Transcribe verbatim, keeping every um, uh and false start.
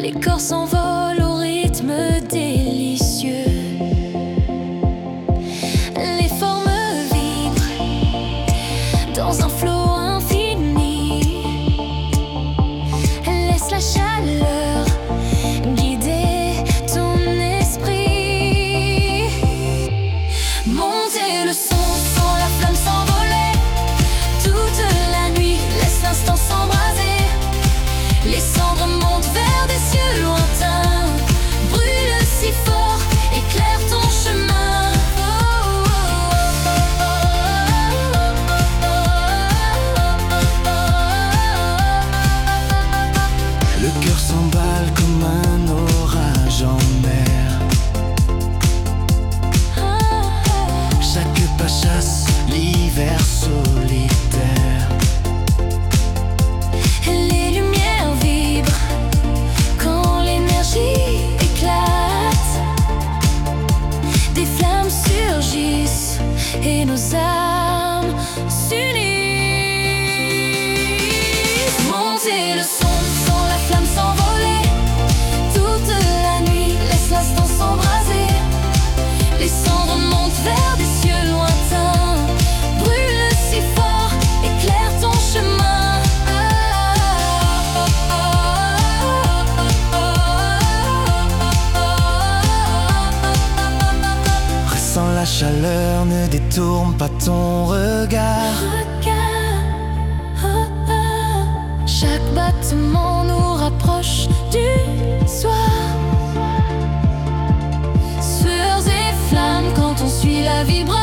Les corps s'envolent au rythme délicieux. Les formes vibrent dans un flot infini. Laisse la chaleur guider ton esprit. Montez le son, sans la flamme s'envoler. Toute la nuit, laisse l'instant s'embraser. Les cendres montent vers des cieux lointains. Brûle si fort, éclaire ton chemin. Le cœur s'emballe comme un orage en mer. Chaque pas chasse l'hiver solitaire. Les lumières vibrent quand l'énergie éclate. Des flammes surgissent et nos âmes s'unissent. Montez le son, sans la flamme s'envoler. Toute la nuit, laisse l'instant s'embraser. Les cendres montent vers des cieux lointains. Brûle si fort, éclaire ton chemin. Ressens la chaleur, ne détourne pas ton regard. Chaque battement nous rapproche du soir. Sueurs et flammes quand on suit la vibration.